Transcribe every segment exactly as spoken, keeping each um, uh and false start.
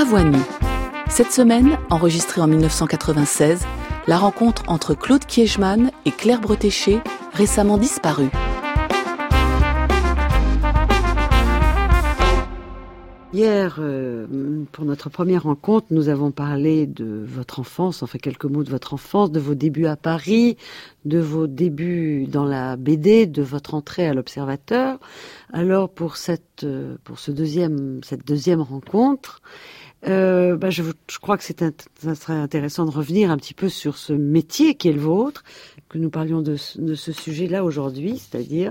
À voix nue. Cette semaine, enregistrée en dix-neuf cent quatre-vingt-seize, la rencontre entre Claude Kiechmann et Claire Bretéché, récemment disparue. Hier, euh, pour notre première rencontre, nous avons parlé de votre enfance, enfin quelques mots de votre enfance, de vos débuts à Paris, de vos débuts dans la B D, de votre entrée à l'Observateur. Alors pour cette, pour ce deuxième, cette deuxième rencontre, euh, bah je, je crois que c'est un, ça serait intéressant de revenir un petit peu sur ce métier qui est le vôtre, que nous parlions de, de ce sujet-là aujourd'hui, c'est-à-dire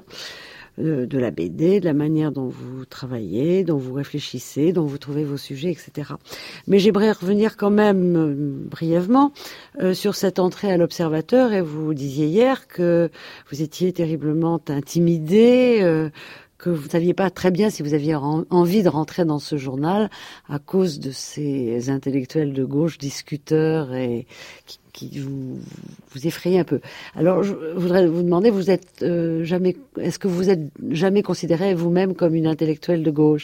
de la B D, de la manière dont vous travaillez, dont vous réfléchissez, dont vous trouvez vos sujets, et cetera. Mais j'aimerais revenir quand même euh, brièvement euh, sur cette entrée à l'Observateur. Et vous disiez hier que vous étiez terriblement intimidé, euh, que vous ne saviez pas très bien si vous aviez en- envie de rentrer dans ce journal à cause de ces intellectuels de gauche, discuteurs et qui qui vous, vous effrayez un peu. Alors, je voudrais vous demander, vous êtes euh, jamais, est-ce que vous êtes jamais considéré vous-même comme une intellectuelle de gauche ?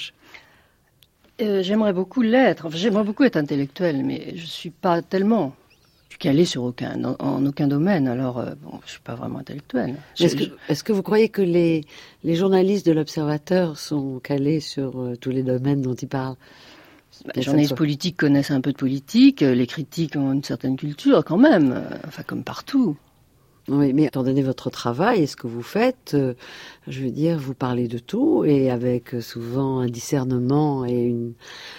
euh, J'aimerais beaucoup l'être. Enfin, j'aimerais beaucoup être intellectuelle, mais je suis pas tellement. Je suis calée sur aucun, en, en aucun domaine. Alors, euh, bon, je suis pas vraiment intellectuelle. Je, Est-ce que, est-ce que vous croyez que les, les journalistes de l'Observateur sont calés sur euh, tous les domaines dont ils parlent ? Bah, les journalistes politiques connaissent un peu de politique, les critiques ont une certaine culture quand même, enfin comme partout. Oui, mais étant donné votre travail et ce que vous faites, euh, je veux dire, vous parlez de tout et avec euh, souvent un discernement et une,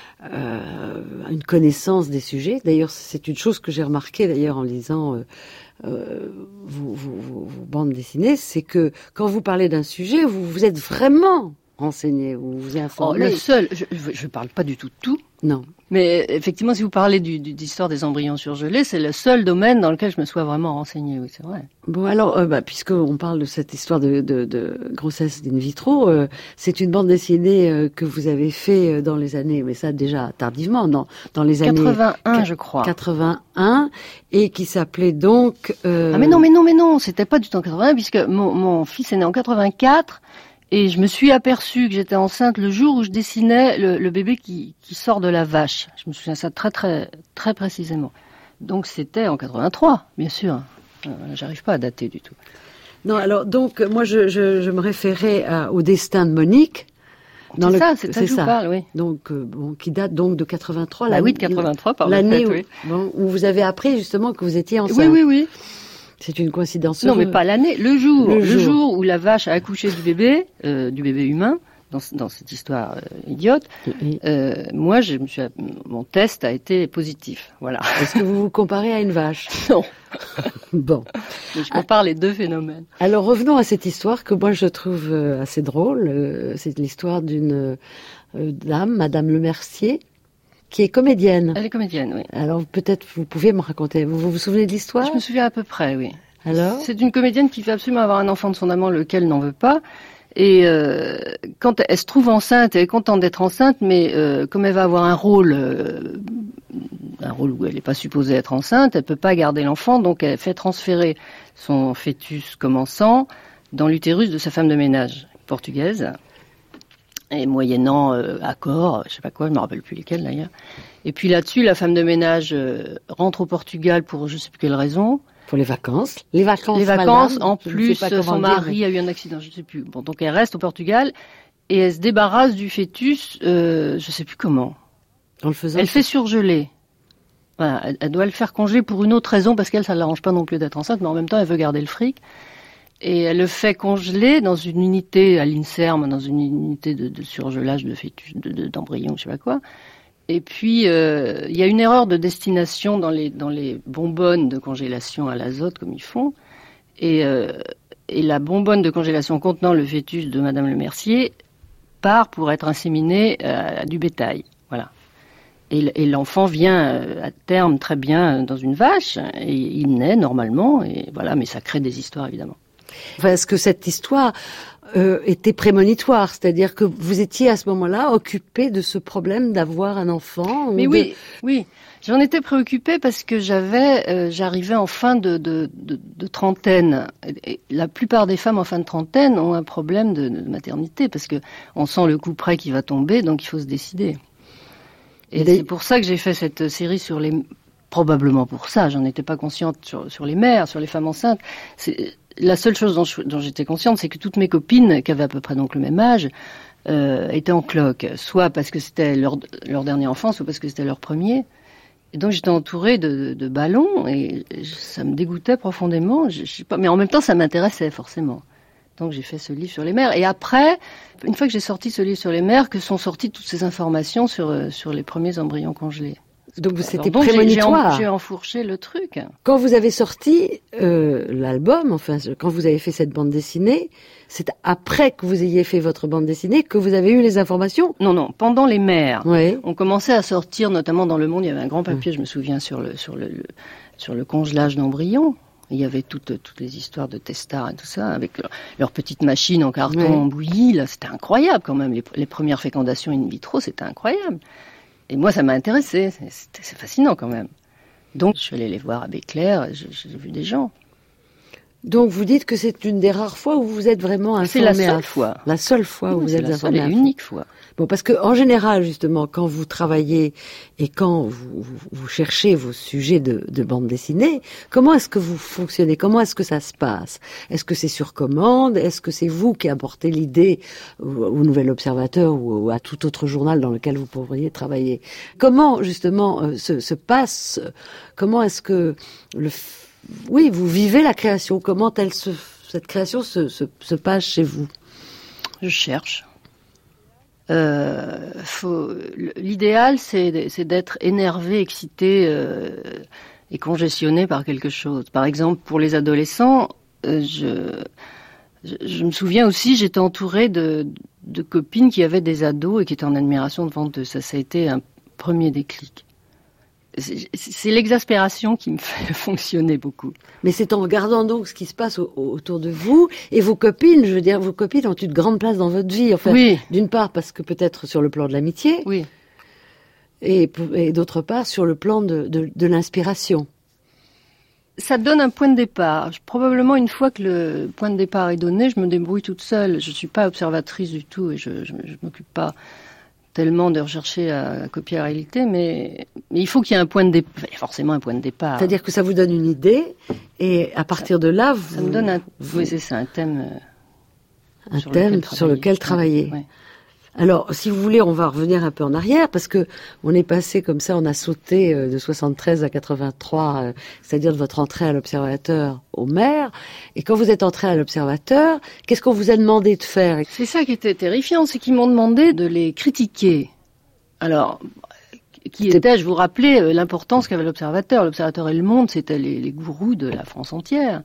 euh, une connaissance des sujets. D'ailleurs, c'est une chose que j'ai remarquée d'ailleurs en lisant euh, euh, vos, vos, vos, vos bandes dessinées, c'est que quand vous parlez d'un sujet, vous, vous êtes vraiment renseigné, vous vous informez. Oh, le seul, je ne parle pas du tout de tout. Non. Mais effectivement, si vous parlez du, du, d'histoire des embryons surgelés, c'est le seul domaine dans lequel je me sois vraiment renseignée, oui, c'est vrai. Bon, alors, euh, bah, puisqu'on parle de cette histoire de, de, de grossesse in vitro, euh, c'est une bande dessinée euh, que vous avez fait dans les années, mais ça déjà tardivement, dans, dans les années... quatre-vingt-un, je crois. quatre-vingt-un, et qui s'appelait donc... Euh... Ah mais non, mais non, mais non, c'était pas du tout en quatre-vingt-un, puisque mon, mon fils est né en quatre-vingt-quatre, et je me suis aperçue que j'étais enceinte le jour où je dessinais le, le bébé qui, qui sort de la vache. Je me souviens ça très très très précisément. Donc c'était en quatre-vingt-trois, bien sûr. Euh, j'arrive pas à dater du tout. Non, alors donc moi je, je, je me référais à, au destin de Monique. C'est le, ça, c'est ça que je vous parle, oui. Donc euh, bon, qui date donc de quatre-vingt-trois. Bah oui, de quatre-vingt-trois, par l'année fait, où, oui. Bon, où vous avez appris justement que vous étiez enceinte. Oui, oui, oui. C'est une coïncidence. Non, mais pas l'année, le jour. Le, le jour. jour où la vache a accouché du bébé, euh, du bébé humain, dans, dans cette histoire euh, idiote. Euh, moi, je me suis, mon test a été positif. Voilà. Est-ce que vous vous comparez à une vache ? Non. Bon. Mais je compare ah. les deux phénomènes. Alors revenons à cette histoire que moi je trouve assez drôle. C'est l'histoire d'une euh, dame, Madame Lemercier, qui est comédienne. Elle est comédienne, oui. Alors peut-être vous pouvez me raconter. Vous vous, vous souvenez de l'histoire ? Je me souviens à peu près, oui. Alors ? C'est une comédienne qui veut absolument avoir un enfant de son amant, lequel n'en veut pas. Et euh, quand elle se trouve enceinte, elle est contente d'être enceinte, mais euh, comme elle va avoir un rôle, euh, un rôle où elle n'est pas supposée être enceinte, elle peut pas garder l'enfant, donc elle fait transférer son fœtus commençant dans l'utérus de sa femme de ménage portugaise. Et moyennant euh, accord, je sais pas quoi, je me rappelle plus lesquels d'ailleurs. Et puis là-dessus, la femme de ménage euh, rentre au Portugal pour je sais plus quelle raison. Pour les vacances. Les vacances. Les vacances. Madame, en plus, son mari dire. a eu un accident, je sais plus. Bon, donc elle reste au Portugal et elle se débarrasse du fœtus, euh, je sais plus comment. En le faisant. Elle fait surgeler. Voilà, elle, elle doit le faire congeler pour une autre raison parce qu'elle, ça l'arrange pas non plus d'être enceinte, mais en même temps, elle veut garder le fric. Et elle le fait congeler dans une unité à l'INSERM, dans une unité de, de surgelage de fœtus, de, de, d'embryons, je sais pas quoi. Et puis, euh, il y a une erreur de destination dans les, dans les bonbonnes de congélation à l'azote, comme ils font. Et, euh, et la bonbonne de congélation contenant le fœtus de Madame Lemercier part pour être inséminée à, à du bétail. Voilà. Et, et l'enfant vient euh, à terme très bien dans une vache, et il naît normalement, et voilà, mais ça crée des histoires, évidemment. Enfin, est-ce que cette histoire euh, était prémonitoire ? C'est-à-dire que vous étiez à ce moment-là occupé de ce problème d'avoir un enfant ? Mais ou oui, de... oui. J'en étais préoccupée parce que j'avais, euh, j'arrivais en fin de, de, de, de trentaine. Et la plupart des femmes en fin de trentaine ont un problème de, de maternité parce que on sent le coup près qui va tomber, donc il faut se décider. Et Des... c'est pour ça que j'ai fait cette série sur les... Probablement pour ça, j'en étais pas consciente sur, sur les mères, sur les femmes enceintes. C'est... La seule chose dont, je, dont j'étais consciente, c'est que toutes mes copines, qui avaient à peu près donc le même âge, euh, étaient en cloque. Soit parce que c'était leur, leur dernier enfant, soit parce que c'était leur premier. Et donc j'étais entourée de, de ballons et ça me dégoûtait profondément. Je, je sais pas, mais en même temps, ça m'intéressait forcément. Donc j'ai fait ce livre sur les mères. Et après, une fois que j'ai sorti ce livre sur les mères, que sont sorties toutes ces informations sur, sur les premiers embryons congelés. Donc c'était donc, prémonitoire. J'ai, j'ai, j'ai enfourché le truc. Quand vous avez sorti euh, l'album, enfin quand vous avez fait cette bande dessinée, c'est après que vous ayez fait votre bande dessinée que vous avez eu les informations? Non, non, pendant les mères. Oui. On commençait à sortir, notamment dans Le Monde, il y avait un grand papier, oui. Je me souviens, sur le, sur le, le, sur le congelage d'embryons. Il y avait toutes, toutes les histoires de Testard et tout ça, avec leur, leur petite machine en carton oui. bouilli. Là, c'était incroyable quand même. Les, les premières fécondations in vitro, c'était incroyable. Et moi, ça m'a intéressé. C'est, c'est fascinant quand même. Donc, je suis allée les voir à Béclair. J'ai, j'ai vu des gens. Donc, vous dites que c'est une des rares fois où vous êtes vraiment informé. C'est la seule à... fois. La seule fois où oui, vous êtes informé. C'est la seule et unique fois. Bon, parce que en général, justement, quand vous travaillez et quand vous, vous, vous cherchez vos sujets de, de bande dessinée, comment est-ce que vous fonctionnez? Comment est-ce que ça se passe? Est-ce que c'est sur commande? Est-ce que c'est vous qui apportez l'idée au, au Nouvel Observateur ou, ou à tout autre journal dans lequel vous pourriez travailler? Comment, justement, euh, se, se passe, comment est-ce que le, oui, vous vivez la création? Comment elle se, cette création se, se, se passe chez vous? Je cherche. Euh, faut, l'idéal, c'est, c'est d'être énervé, excité euh, et congestionné par quelque chose. Par exemple, pour les adolescents, euh, je, je, je me souviens aussi, j'étais entourée de, de copines qui avaient des ados et qui étaient en admiration devant eux. Ça, ça a été un premier déclic. C'est, c'est l'exaspération qui me fait fonctionner beaucoup. Mais c'est en regardant donc ce qui se passe au, autour de vous et vos copines, je veux dire, vos copines ont une grande place dans votre vie. Enfin, oui. D'une part parce que peut-être sur le plan de l'amitié, oui. et, et d'autre part sur le plan de, de, de l'inspiration. Ça donne un point de départ. Probablement une fois que le point de départ est donné, je me débrouille toute seule. Je suis pas observatrice du tout et je, je, je m'occupe pas tellement de rechercher à copier la réalité, mais, mais il faut qu'il y ait un point de départ, forcément un point de départ. C'est-à-dire que ça vous donne une idée, et à partir ça, de là, vous... Ça me donne un, vous, oui, c'est ça, un thème... Un sur thème lequel sur lequel travailler. Oui, oui. Alors, si vous voulez, on va revenir un peu en arrière, parce que on est passé comme ça, on a sauté de soixante-treize à quatre-vingt-trois, c'est-à-dire de votre entrée à l'Observateur au maire. Et quand vous êtes entré à l'Observateur, qu'est-ce qu'on vous a demandé de faire? C'est ça qui était terrifiant, c'est qu'ils m'ont demandé de les critiquer. Alors, qui était, je vous rappelais, l'importance qu'avait l'Observateur. L'Observateur et Le Monde, c'était les, les gourous de la France entière.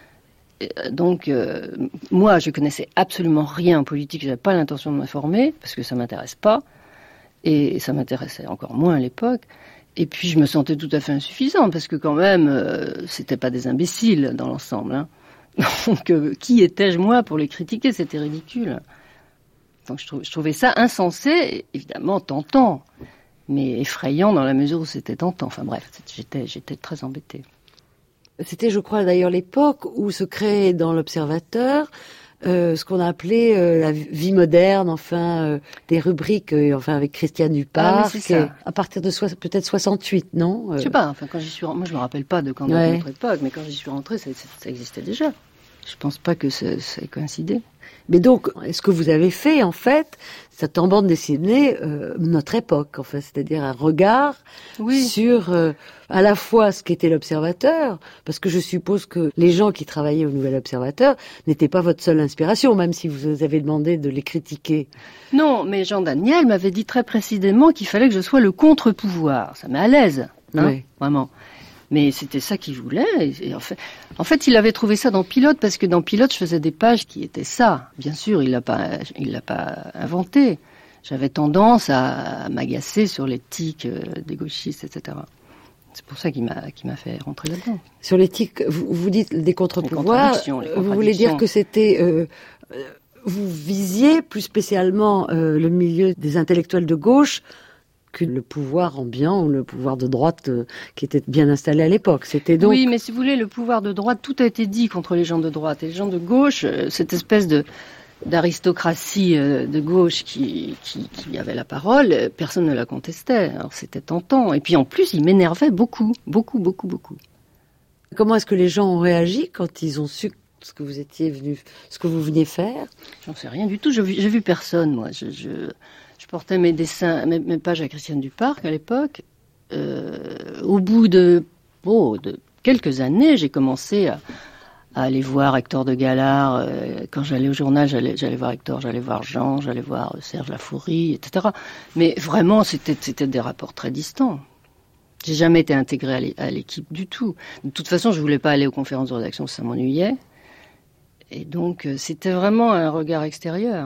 Donc, euh, moi, je connaissais absolument rien en politique, j'avais pas l'intention de m'informer, parce que ça m'intéresse pas, et ça m'intéressait encore moins à l'époque. Et puis, je me sentais tout à fait insuffisante, parce que quand même, euh, c'était pas des imbéciles dans l'ensemble. Hein. Donc, euh, qui étais-je, moi, pour les critiquer? C'était ridicule. Donc, je, trou- je trouvais ça insensé, évidemment tentant, mais effrayant dans la mesure où c'était tentant. Enfin bref, j'étais, j'étais très embêtée. C'était, je crois, d'ailleurs l'époque où se créait dans l'Observateur euh, ce qu'on a appelé euh, la vie moderne, enfin euh, des rubriques, euh, enfin avec Christiane Dupart, ah, à partir de so- peut-être soixante-huit, non euh... Je sais pas. Enfin, quand j'y suis, moi je me rappelle pas de quand ouais. notre époque, mais quand j'y suis rentrée, ça, ça, ça existait déjà. Je pense pas que ça, ça ait coïncidé. Mais donc, est-ce que vous avez fait, en fait, cette en bande dessinée, euh, notre époque, en fait, c'est-à-dire un regard oui. sur euh, à la fois ce qu'était l'Observateur, parce que je suppose que les gens qui travaillaient au Nouvel Observateur n'étaient pas votre seule inspiration, même si vous avez demandé de les critiquer. Non, mais Jean Daniel m'avait dit très précisément qu'il fallait que je sois le contre-pouvoir. Ça met à l'aise, hein, oui. Vraiment. Mais c'était ça qu'il voulait. Et en fait, en fait, il avait trouvé ça dans Pilote, parce que dans Pilote, je faisais des pages qui étaient ça. Bien sûr, il l'a pas, il l'a pas inventé. J'avais tendance à, à m'agacer sur l'éthique des gauchistes, et cetera. C'est pour ça qu'il m'a, qu'il m'a fait rentrer là-dedans. Sur l'éthique, vous, vous dites des contre-pouvoirs. Les les vous voulez dire que c'était, euh, vous visiez plus spécialement euh, le milieu des intellectuels de gauche que le pouvoir ambiant ou le pouvoir de droite euh, qui était bien installé à l'époque. C'était donc... Oui, mais si vous voulez, le pouvoir de droite, tout a été dit contre les gens de droite. Et les gens de gauche, euh, cette espèce de, d'aristocratie de gauche qui, qui, qui avait la parole, personne ne la contestait. Alors c'était tentant. Et puis en plus, il m'énervait beaucoup, beaucoup, beaucoup, beaucoup. Comment est-ce que les gens ont réagi quand ils ont su ce que vous étiez venu, ce que vous veniez faire? J'en sais rien du tout. J'ai vu, j'ai vu personne, moi. Je, je, je portais mes dessins, mes, mes pages à Christiane Duparc à l'époque. Euh, au bout de, oh, de quelques années, j'ai commencé à à aller voir Hector de Galard. Euh, quand j'allais au journal, j'allais, j'allais voir Hector, j'allais voir Jean, j'allais voir Serge Lafourie, et cetera. Mais vraiment, c'était, c'était des rapports très distants. J'ai jamais été intégrée à l'équipe du tout. De toute façon, je voulais pas aller aux conférences de rédaction, ça m'ennuyait. Et donc, c'était vraiment un regard extérieur.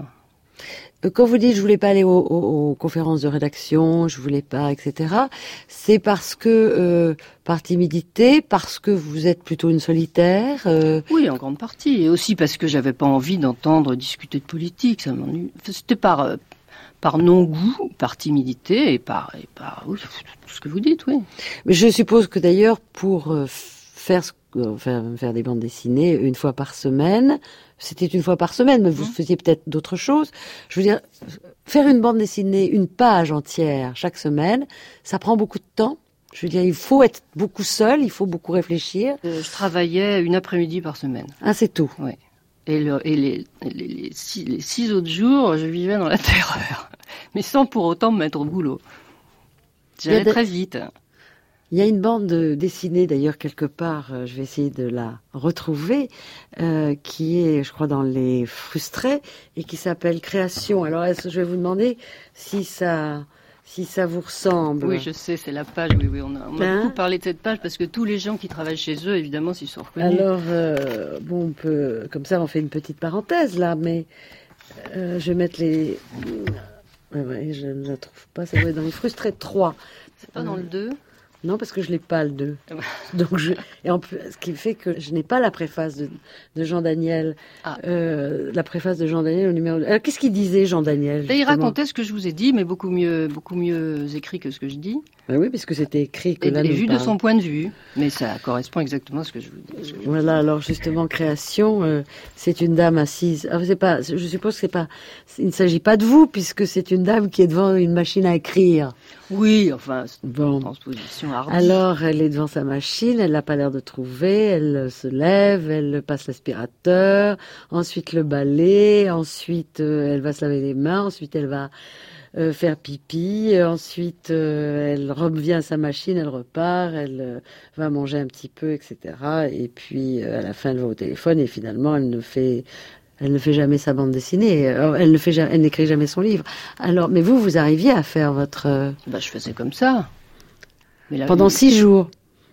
Quand vous dites je voulais pas aller aux, aux, aux conférences de rédaction, je voulais pas, et cetera, c'est parce que euh, par timidité, parce que vous êtes plutôt une solitaire. Euh... Oui, en grande partie, et aussi parce que j'avais pas envie d'entendre discuter de politique. Ça m'ennuie. C'était par euh, par non-goût, par timidité et par et par oui, tout ce que vous dites, oui. Mais je suppose que d'ailleurs pour euh, faire euh, faire faire des bandes dessinées une fois par semaine. C'était une fois par semaine, mais vous mmh. faisiez peut-être d'autres choses. Je veux dire, faire une bande dessinée, une page entière chaque semaine, ça prend beaucoup de temps. Je veux dire, il faut être beaucoup seul, il faut beaucoup réfléchir. Euh, je travaillais une après-midi par semaine. Ah, c'est tout. Oui. Et, le, et les, les, les, six, les six autres jours, je vivais dans la terreur, mais sans pour autant me mettre au boulot. J'allais de... très vite. Il y a une bande dessinée d'ailleurs quelque part, euh, je vais essayer de la retrouver, euh, qui est, je crois, dans Les Frustrés et qui s'appelle Création. Alors, est-ce, je vais vous demander si ça, si ça vous ressemble. Oui, je sais, c'est la page. Oui, oui, on a, on a hein beaucoup parlé de cette page parce que tous les gens qui travaillent chez eux, évidemment, s'y sont reconnus. Alors, euh, bon, on peut, comme ça, on fait une petite parenthèse là, mais euh, je vais mettre les. Ouais, ouais, je ne la trouve pas. Ça doit être dans Les Frustrés trois. C'est pas euh... dans le deux? Non, parce que je l'ai pas le deux. Donc je et en plus, ce qui fait que je n'ai pas la préface de, de Jean Daniel. Ah. Euh, la préface de Jean Daniel au numéro. Alors, qu'est-ce qu'il disait Jean Daniel? Il racontait ce que je vous ai dit, mais beaucoup mieux, beaucoup mieux écrit que ce que je dis. Ben oui, puisque c'était écrit que et, là. Et vu de son point de vue, mais ça correspond exactement à ce que je vous dis. Voilà. Alors justement, Création, euh, c'est une dame assise. Alors, c'est pas. Je suppose que c'est pas. Il ne s'agit pas de vous, puisque c'est une dame qui est devant une machine à écrire. Oui, enfin, c'est bon. Une transposition hardie. Alors, elle est devant sa machine, elle n'a pas l'air de trouver, elle se lève, elle passe l'aspirateur, ensuite le balai, ensuite euh, elle va se laver les mains, ensuite elle va euh, faire pipi, ensuite euh, elle revient à sa machine, elle repart, elle euh, va manger un petit peu, et cetera. Et puis, euh, à la fin, elle va au téléphone et finalement, elle ne fait... Elle ne fait jamais sa bande dessinée. Elle ne fait jamais, elle n'écrit jamais son livre. Alors, mais vous, vous arriviez à faire votre. Bah, je faisais comme ça. Mais là, pendant six jours.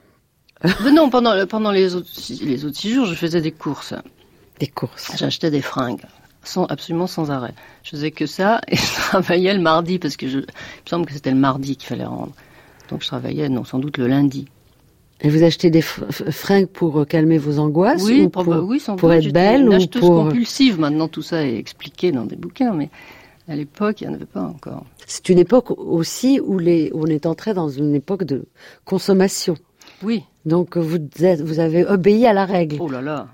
Mais non, pendant pendant les autres les autres six jours, je faisais des courses. Des courses. J'achetais des fringues, sans absolument sans arrêt. Je faisais que ça et je travaillais le mardi parce que je, il me semble que c'était le mardi qu'il fallait rendre. Donc je travaillais, non, sans doute le lundi. Et vous achetez des fringues pour calmer vos angoisses? Oui, ou pour, oui, sans pour doute. être belle une ou acheteuse pour... compulsive. Maintenant, tout ça est expliqué dans des bouquins, mais à l'époque, il n'y en avait pas encore. C'est une époque aussi où, les, où on est entré dans une époque de consommation. Oui. Donc vous, êtes, vous avez obéi à la règle. Oh là là.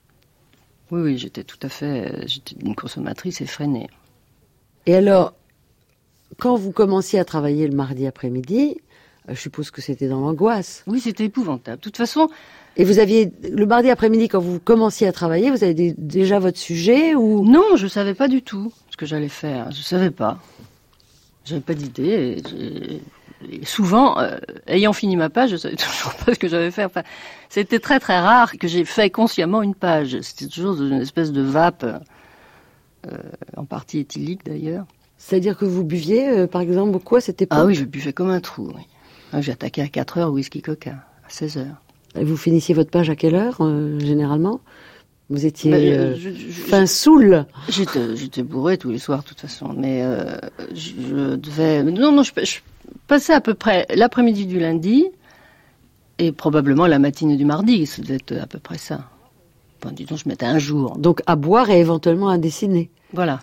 Oui, oui, j'étais tout à fait... J'étais une consommatrice effrénée. Et alors, quand vous commenciez à travailler le mardi après-midi... Je suppose que c'était dans l'angoisse. Oui, c'était épouvantable. De toute façon... Et vous aviez, le mardi après-midi, quand vous commenciez à travailler, vous avez déjà votre sujet ou... Non, je ne savais pas du tout ce que j'allais faire. Je ne savais pas. Je n'avais pas d'idée. Et et souvent, euh, ayant fini ma page, je ne savais toujours pas ce que j'allais faire. Enfin, c'était très très rare que j'ai fait consciemment une page. C'était toujours une espèce de vape, euh, en partie éthylique d'ailleurs. C'est-à-dire que vous buviez, euh, par exemple, beaucoup à cette époque? Ah oui, je buvais comme un trou, oui. J'ai attaqué à quatre heures whisky coca, à seize heures. Et vous finissiez votre page à quelle heure, euh, généralement? Vous étiez ben, euh, je, je, fin saoul? J'étais, j'étais bourré tous les soirs, de toute façon. Mais euh, je, je devais... Non, non, je, je passais à peu près l'après-midi du lundi et probablement la matinée du mardi. Ça devait être à peu près ça. Enfin, disons, je mettais un jour. Donc à boire et éventuellement à dessiner. Voilà.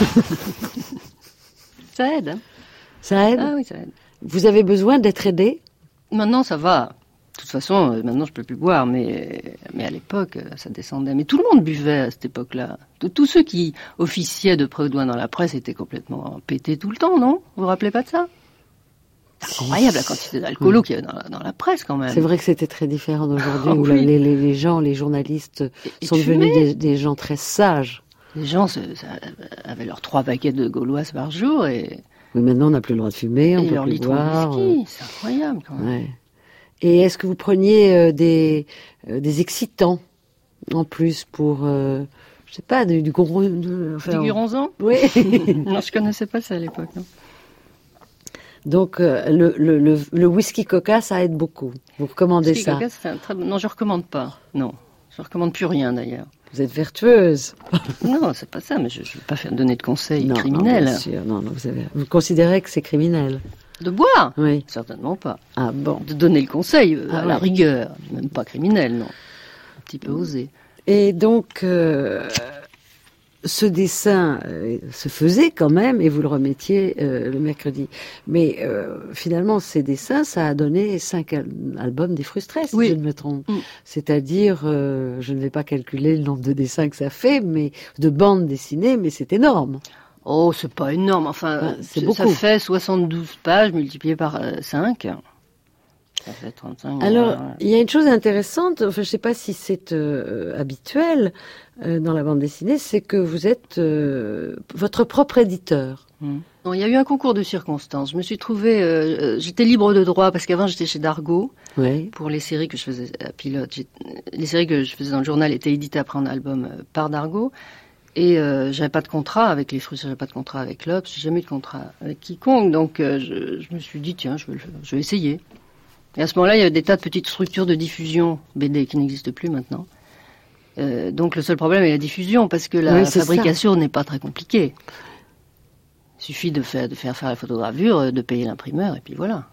Ça aide. Hein. Ça aide? Ah oui, ça aide. Vous avez besoin d'être aidé? Maintenant, ça va. toute façon, maintenant, je peux plus boire, mais, mais à l'époque, ça descendait. Mais tout le monde buvait à cette époque-là. Tous ceux qui officiaient de près ou de loin dans la presse étaient complètement pétés tout le temps, non? Vous vous rappelez pas de ça? C'est incroyable la quantité d'alcoolo oui. qu'il y avait dans la, dans la presse, quand même. C'est vrai que c'était très différent d'aujourd'hui, oh, où oui. les, les, les gens, les journalistes et, sont et devenus des, des gens très sages. Les gens se, ça, avaient leurs trois paquets de gauloises par jour et... Mais maintenant, on n'a plus le droit de fumer, on et peut leur plus litre boire. De whisky, c'est incroyable, quand même. Ouais. Et est-ce que vous preniez euh, des, euh, des excitants, en plus, pour... Euh, je sais pas, du, du gros... De, enfin, du guronzan? Oui. Non, je connaissais pas ça à l'époque, non. Donc, euh, le, le, le, le whisky coca, ça aide beaucoup. Vous recommandez whisky ça? Coca, c'est un très... Non, je recommande pas. Non, je recommande plus rien d'ailleurs. Vous êtes vertueuse. Non, c'est pas ça, mais je ne vais pas faire donner de conseils non, criminels. Non, bien sûr. Non, non, vous, avez... vous considérez que c'est criminel? De boire? Oui. Certainement pas. Ah bon? De donner le conseil, euh, ah, à ouais. la rigueur. Même pas criminel, non. Un petit peu osé. Et donc... Euh... Ce dessin euh, se faisait quand même, et vous le remettiez euh, le mercredi. Mais euh, finalement, ces dessins, ça a donné cinq al- albums des Frustrés, si oui. je ne me trompe. Mm. C'est-à-dire, euh, je ne vais pas calculer le nombre de dessins que ça fait, mais de bandes dessinées, mais c'est énorme. Oh, c'est pas énorme. Enfin, ben, c'est ça, beaucoup. Ça fait soixante-douze pages multipliées par euh, cinq. Ça fait trente-cinq. Alors, euh, il y a une chose intéressante, enfin, je ne sais pas si c'est euh, habituel euh, dans la bande dessinée, c'est que vous êtes euh, votre propre éditeur. Mmh. Bon, il y a eu un concours de circonstances. Je me suis trouvée, euh, j'étais libre de droit parce qu'avant j'étais chez Dargaud oui. pour les séries que je faisais à Pilote. J'ai, les séries que je faisais dans le journal étaient éditées après en album euh, par Dargaud. Et euh, j'avais pas de contrat avec les Frustrés, j'avais pas de contrat avec l'Obs, j'ai jamais eu de contrat avec quiconque. Donc euh, je, je me suis dit tiens, je vais, je vais essayer. Et à ce moment-là, il y avait des tas de petites structures de diffusion B D qui n'existent plus maintenant. Euh, donc le seul problème est la diffusion, parce que la oui, fabrication ça. n'est pas très compliquée. Il suffit de faire, de faire faire la photogravure, de payer l'imprimeur, et puis voilà.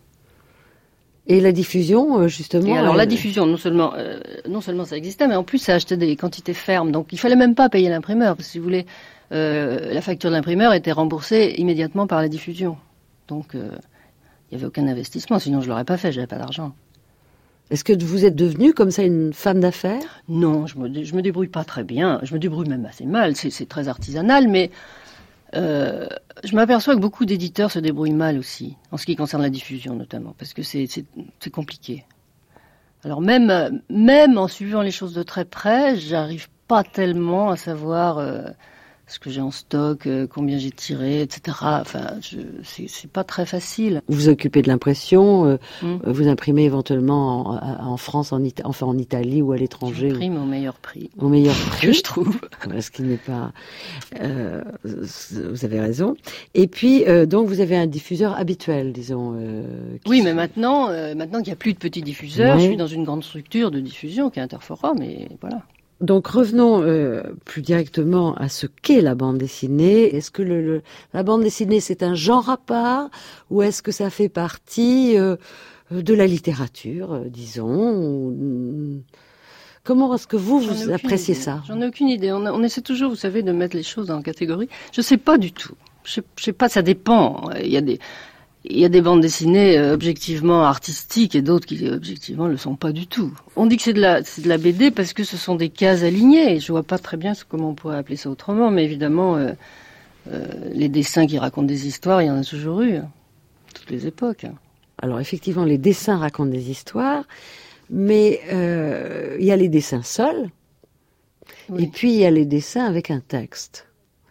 Et la diffusion, justement... Et alors elle... la diffusion, non seulement, euh, non seulement ça existait, mais en plus ça achetait des quantités fermes. Donc il fallait même pas payer l'imprimeur, parce que si vous voulez, euh, la facture de l'imprimeur était remboursée immédiatement par la diffusion. Donc... Euh, il n'y avait aucun investissement, sinon je ne l'aurais pas fait, je n'avais pas d'argent. Est-ce que vous êtes devenue comme ça une femme d'affaires? Non, je me, je me débrouille pas très bien, je me débrouille même assez mal, c'est, c'est très artisanal, mais euh, je m'aperçois que beaucoup d'éditeurs se débrouillent mal aussi, en ce qui concerne la diffusion notamment, parce que c'est, c'est, c'est compliqué. Alors même, même en suivant les choses de très près, j'arrive pas tellement à savoir... Euh, ce que j'ai en stock, euh, combien j'ai tiré, et cetera. Enfin, je, c'est, c'est pas très facile. Vous vous occupez de l'impression, euh, mmh. vous imprimez éventuellement en, en France, en, Ita- enfin en Italie ou à l'étranger. J'imprime ou... au meilleur prix. Au meilleur prix. Que je trouve. Ce qui n'est pas... Euh, vous avez raison. Et puis, euh, donc, vous avez un diffuseur habituel, disons. Euh, oui, se... mais maintenant, euh, maintenant qu'il n'y a plus de petits diffuseurs, ouais. je suis dans une grande structure de diffusion qui est Interforum, et voilà. Donc revenons euh, plus directement à ce qu'est la bande dessinée. Est-ce que le, le, la bande dessinée c'est un genre à part ou est-ce que ça fait partie euh, de la littérature, euh, disons ou... Comment est-ce que vous, vous appréciez idée. ça? J'en ai aucune idée. On, a, on essaie toujours, vous savez, de mettre les choses en catégorie. Je sais pas du tout. Je, je sais pas, ça dépend. Il y a des... Il y a des bandes dessinées euh, objectivement artistiques et d'autres qui objectivement le sont pas du tout. On dit que c'est de la c'est de la B D parce que ce sont des cases alignées. Je vois pas très bien comment on pourrait appeler ça autrement, mais évidemment euh, euh, les dessins qui racontent des histoires, il y en a toujours eu, hein, toutes les époques. Alors effectivement, les dessins racontent des histoires, mais euh, il y a les dessins seuls, oui. Et puis il y a les dessins avec un texte.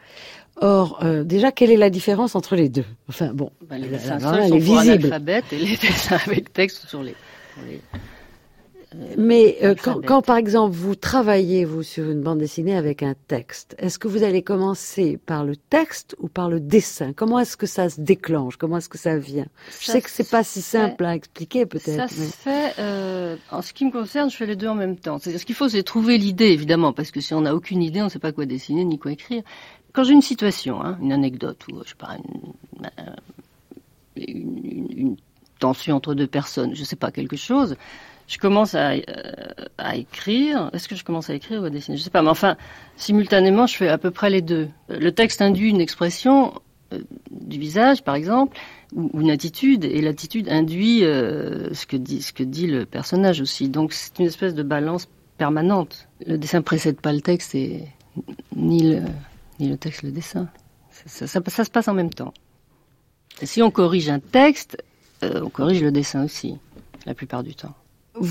Or, euh, déjà, quelle est la différence entre les deux? Enfin, bon, ben, les dessins seuls sont visibles. Pour l'alphabet et les dessins avec texte sur les... Pour les euh, Mais euh, quand, quand, par exemple, vous travaillez, vous, sur une bande dessinée avec un texte, est-ce que vous allez commencer par le texte ou par le dessin? Comment est-ce que ça se déclenche? Comment est-ce que ça vient? Je ça sais que c'est pas si simple fait... à expliquer, peut-être. Ça mais... se fait... Euh, en ce qui me concerne, je fais les deux en même temps. C'est-à-dire, ce qu'il faut, c'est trouver l'idée, évidemment, parce que si on n'a aucune idée, on ne sait pas quoi dessiner ni quoi écrire. Quand j'ai une situation, hein, une anecdote ou je sais pas une, une, une, une tension entre deux personnes, je sais pas quelque chose, je commence à, euh, à écrire. Est-ce que je commence à écrire ou à dessiner? Je sais pas, mais enfin simultanément, je fais à peu près les deux. Le texte induit une expression. Euh, du visage, par exemple, ou, ou une attitude, et l'attitude induit euh, ce que dit ce que dit le personnage aussi. Donc c'est une espèce de balance permanente. Le dessin précède pas le texte, et ni le ni le texte le dessin. Ça, ça, ça, ça se passe en même temps. Et si on corrige un texte, euh, on corrige le dessin aussi, la plupart du temps.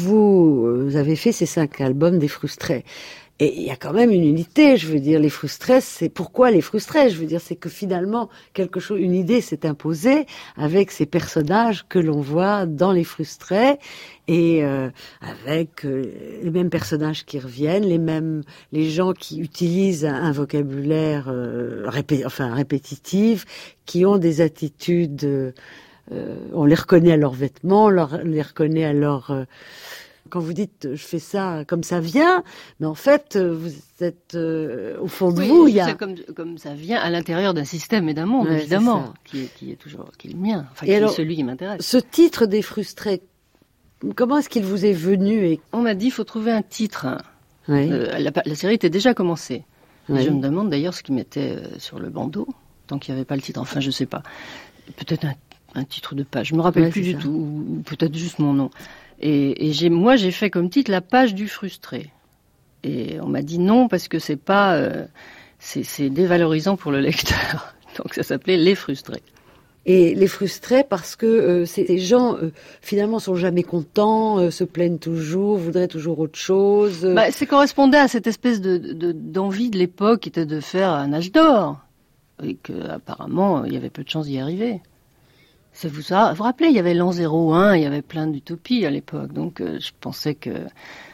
Vous avez fait ces cinq albums des Frustrés. Et il y a quand même une unité, je veux dire, les Frustrés, c'est pourquoi les Frustrés, je veux dire, c'est que finalement, quelque chose, une idée s'est imposée avec ces personnages que l'on voit dans les Frustrés, et euh, avec euh, les mêmes personnages qui reviennent, les mêmes, les gens qui utilisent un, un vocabulaire euh, répé, enfin répétitif, qui ont des attitudes, euh, on les reconnaît à leurs vêtements, on leur, les reconnaît à leur euh, quand vous dites je fais ça comme ça vient, mais en fait vous êtes euh, au fond de oui, vous, il y a comme, comme ça vient à l'intérieur d'un système et d'un monde, ouais, évidemment, qui est, qui est toujours qui est le mien, enfin, qui alors, est celui qui m'intéresse. Ce titre des Frustrés, comment est-ce qu'il vous est venu et... On m'a dit il faut trouver un titre. Oui. Euh, la, la série était déjà commencée. Oui. Et je me demande d'ailleurs ce qui mettait euh, sur le bandeau, tant qu'il n'y avait pas le titre. Enfin, je sais pas. Peut-être un, un titre de page. Je me rappelle ouais, plus du ça. tout. Ou peut-être juste mon nom. Et, et j'ai, moi, j'ai fait comme titre La page du frustré. Et on m'a dit non parce que c'est pas, euh, c'est, c'est dévalorisant pour le lecteur. Donc ça s'appelait Les Frustrés. Et les Frustrés parce que euh, ces gens euh, finalement sont jamais contents, euh, se plaignent toujours, voudraient toujours autre chose. Euh... Bah, ça correspondait à cette espèce de, de d'envie de l'époque qui était de faire un âge d'or et que apparemment il y avait peu de chances d'y arriver. C'est vous ça, vous vous rappelez, il y avait l'an zéro un, il y avait plein d'utopies à l'époque, donc euh, je pensais que euh,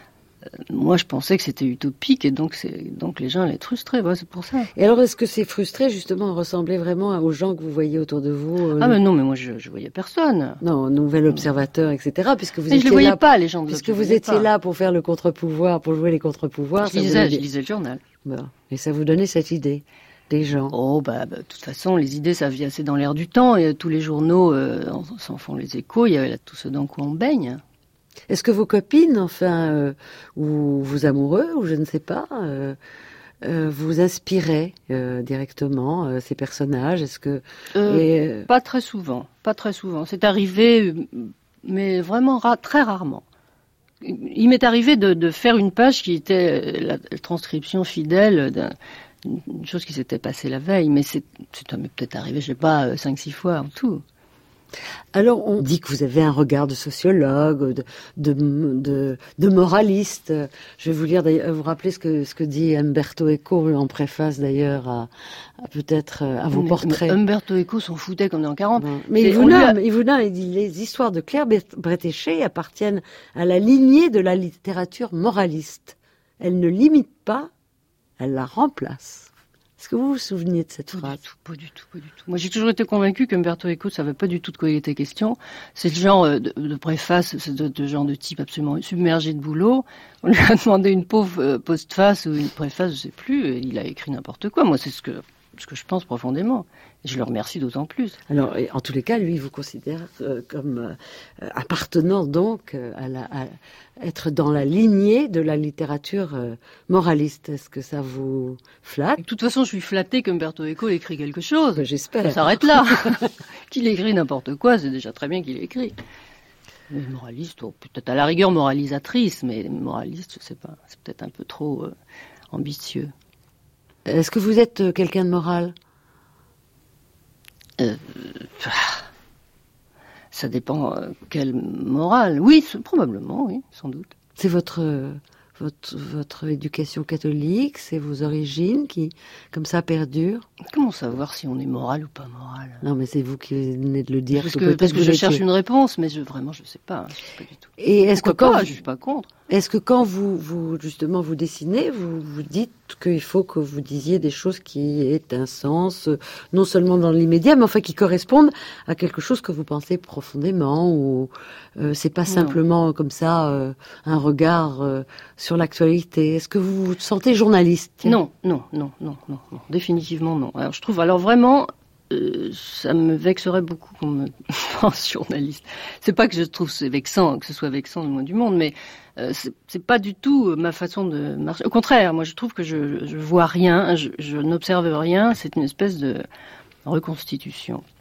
moi je pensais que c'était utopique et donc c'est donc les gens allaient être frustrés, ouais, c'est pour ça. Et alors est-ce que ces frustrés justement ressemblaient vraiment aux gens que vous voyez autour de vous euh... Ah mais non, mais moi je je voyais personne. Non, Nouvel Observateur, et cetera. Puisque vous mais étiez je les voyais là, pas les gens. De puisque vous étiez pas. là pour faire le contre-pouvoir, pour jouer les contre-pouvoirs. Je lisais, je lisais le journal. Bon. Et ça vous donnait cette idée. Des gens. Oh bah, bah de toute façon les idées ça vient, c'est dans l'air du temps et tous les journaux euh, s'en font les échos, il y a là, tout ce dans quoi on baigne. Est-ce que vos copines, enfin, euh, ou vos amoureux, ou je ne sais pas, euh, euh, vous inspiraient euh, directement euh, ces personnages? Est-ce que euh, et, euh... pas très souvent, pas très souvent. C'est arrivé, mais vraiment ra- très rarement. Il m'est arrivé de, de faire une page qui était la, la transcription fidèle d'un une chose qui s'était passée la veille, mais c'est, c'est peut-être arrivé, je sais pas, cinq, six fois en tout. Alors, on dit que vous avez un regard de sociologue, de, de, de, de moraliste. Je vais vous lire, d'ailleurs, vous rappeler ce que, ce que dit Umberto Eco en préface, d'ailleurs, à, à peut-être à vos mais, portraits. Mais Umberto Eco s'en foutait qu'on est en quarante. Non. Mais il vous, nomme, a... il vous nomme, il dit, les histoires de Claire Bretéché appartiennent à la lignée de la littérature moraliste. Elle ne limite pas, elle la remplace. Est-ce que vous vous souveniez de cette pas phrase? Du tout, pas du tout, pas du tout. Moi, j'ai toujours été convaincue qu'Umberto Eco ne savait pas du tout de quoi il était question. C'est le genre de, de préface, c'est de, de genre de type absolument submergé de boulot. On lui a demandé une pauvre postface ou une préface, je sais plus, et il a écrit n'importe quoi. Moi, c'est ce que, ce que je pense profondément. Et je le remercie d'autant plus. Alors, en tous les cas, lui, il vous considère euh, comme euh, appartenant donc euh, à, la, à être dans la lignée de la littérature euh, moraliste. Est-ce que ça vous flatte? De toute façon, je suis flattée qu'Umberto Eco ait écrit quelque chose. Ben, j'espère. Ça s'arrête là. Qu'il écrit n'importe quoi, c'est déjà très bien qu'il ait écrit. Mais moraliste, oh, peut-être à la rigueur moralisatrice, mais moraliste, je sais pas. C'est peut-être un peu trop euh, ambitieux. Est-ce que vous êtes euh, quelqu'un de moral? Euh, ça dépend euh, quelle morale. Oui, probablement, oui, sans doute. C'est votre, euh, votre, votre éducation catholique, c'est vos origines qui, comme ça, perdurent? Comment savoir si on est moral ou pas moral? Non, mais c'est vous qui venez de le dire. Parce que, que, peut-être parce que vous je étiez... cherche une réponse, mais je, vraiment, je sais pas. Je sais pas du tout. Et est-ce Pourquoi que quand pas, vous... je suis pas contre. Est-ce que quand vous, vous justement vous dessinez, vous vous dites qu'il faut que vous disiez des choses qui aient un sens, non seulement dans l'immédiat, mais enfin qui correspondent à quelque chose que vous pensez profondément, ou euh, c'est pas non. simplement comme ça euh, un regard euh, sur l'actualité. Est-ce que vous vous sentez journaliste? Non, non, non, non, non, non, définitivement non. Alors je trouve, alors vraiment. Euh, ça me vexerait beaucoup qu'on me pense journaliste. C'est pas que je trouve c'est vexant, que ce soit vexant le moins du monde, mais euh, c'est, c'est pas du tout ma façon de marcher. Au contraire, moi je trouve que je, je vois rien, je, je n'observe rien. C'est une espèce de reconstitution.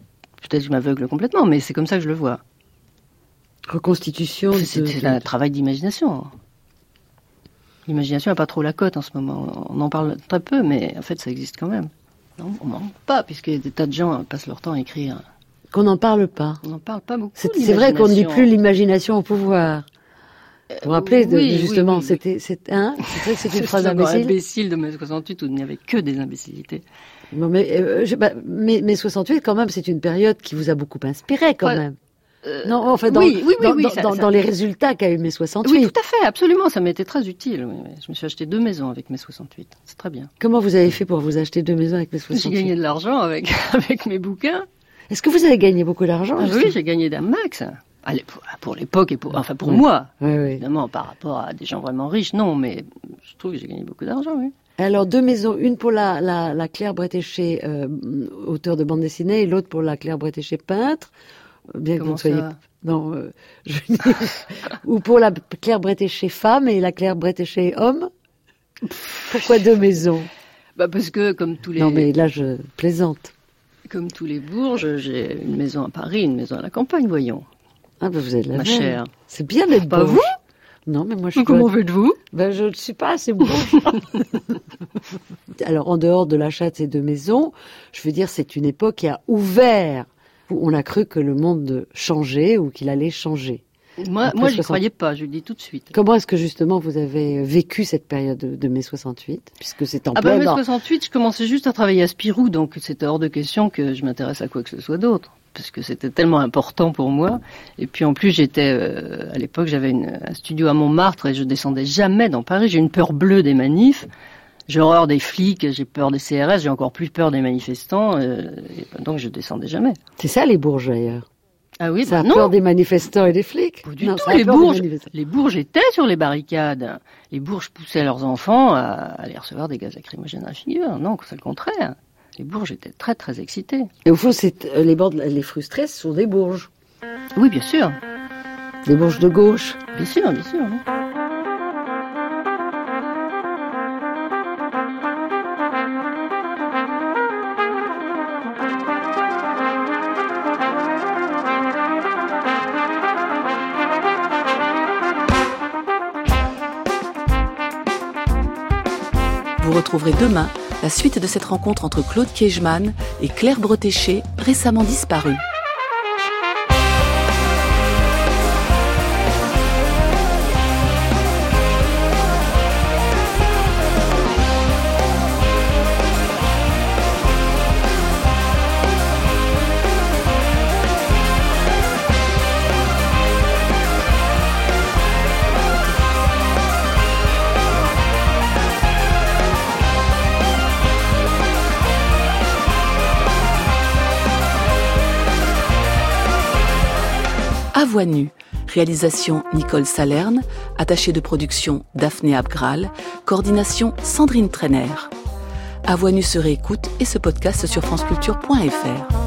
Peut-être que je m'aveugle complètement, mais c'est comme ça que je le vois. Reconstitution. C'est, c'est un travail d'imagination. L'imagination n'a pas trop la cote en ce moment. On en parle très peu, mais en fait, ça existe quand même. Non, on n'en parle pas, puisque des tas de gens passent leur temps à écrire. Qu'on n'en parle pas. On n'en parle pas beaucoup. C'est, c'est vrai qu'on ne dit plus l'imagination au pouvoir. Vous vous rappelez, de, oui, justement, oui, oui, c'était, c'est, hein, c'est vrai que c'est une c'est phrase un imbécile. imbécile de mai soixante-huit où il n'y avait que des imbécilités. Bon, mais, euh, je, bah, mais, mais soixante-huit, quand même, c'est une période qui vous a beaucoup inspiré, quand ouais. même. Euh, non, en fait, dans, oui, oui, oui, dans, oui, dans, ça, dans, ça... dans les résultats qu'a eu mai soixante-huit. Oui, tout à fait, absolument, ça m'était très utile. Oui, oui. Je me suis acheté deux maisons avec mai soixante-huit, c'est très bien. Comment vous avez fait pour vous acheter deux maisons avec mai soixante-huit? J'ai gagné de l'argent avec, avec mes bouquins. Est-ce que vous avez gagné beaucoup d'argent? Ah, oui, j'ai gagné d'un max. Allez, pour, pour l'époque et pour, enfin pour oui. moi, oui, oui. évidemment, par rapport à des gens vraiment riches, non, mais je trouve que j'ai gagné beaucoup d'argent, oui. Alors, deux maisons, une pour la, la, la Claire Bretéché, euh, auteur de bande dessinée, et l'autre pour la Claire Bretéché, peintre. Bien Comment que vous ne soyez... ça Non, euh, je veux dire... Ou pour la Claire Bretéché femme et la Claire Bretéché homme. Pourquoi deux maisons? Bah parce que, comme tous les... Non, mais là, je plaisante. Comme tous les bourges, j'ai une maison à Paris, une maison à la campagne, voyons. Ah, ben vous êtes la Ma même. chère. C'est bien d'être Pas bourge. vous? Non, mais moi, je suis Comment pas... faites-vous? Ben, je ne suis pas assez bourge. Alors, en dehors de l'achat de ces deux maisons, je veux dire, c'est une époque qui a ouvert, où on a cru que le monde changeait ou qu'il allait changer. Moi, Après moi j'y soixante croyais pas, je le dis tout de suite. Comment est-ce que, justement, vous avez vécu cette période de, de mai soixante-huit, puisque c'est en ah plein ben, mai dans... soixante-huit, je commençais juste à travailler à Spirou, donc c'était hors de question que je m'intéresse à quoi que ce soit d'autre. Parce que c'était tellement important pour moi. Et puis en plus, j'étais euh, à l'époque, j'avais une, un studio à Montmartre et je descendais jamais dans Paris. J'ai une peur bleue des manifs, j'ai horreur des flics, j'ai peur des C R S, j'ai encore plus peur des manifestants. Euh, et donc je descendais jamais. C'est ça les bourges d'ailleurs. Ah oui, ça a bah, non. peur des manifestants et des flics. Pas du non, tout. Ça a Les peur des bourges, manifestants. les bourges étaient sur les barricades. Les bourges poussaient leurs enfants à aller recevoir des gaz lacrymogènes à la figure. Non, c'est le contraire. Les bourges étaient très très excités. Et au fond, c'est, euh, les, bords, les frustrés, ce sont des bourges. Oui, bien sûr. Des bourges de gauche. Bien sûr, bien sûr. Oui. Vous retrouverez demain la suite de cette rencontre entre Claude Kiejman et Claire Bretéché, récemment disparue. À voix nue, réalisation Nicole Salerne, attachée de production Daphné Abgral, coordination Sandrine Trainer. À voix nue se réécoute et se podcast sur franceculture point f r.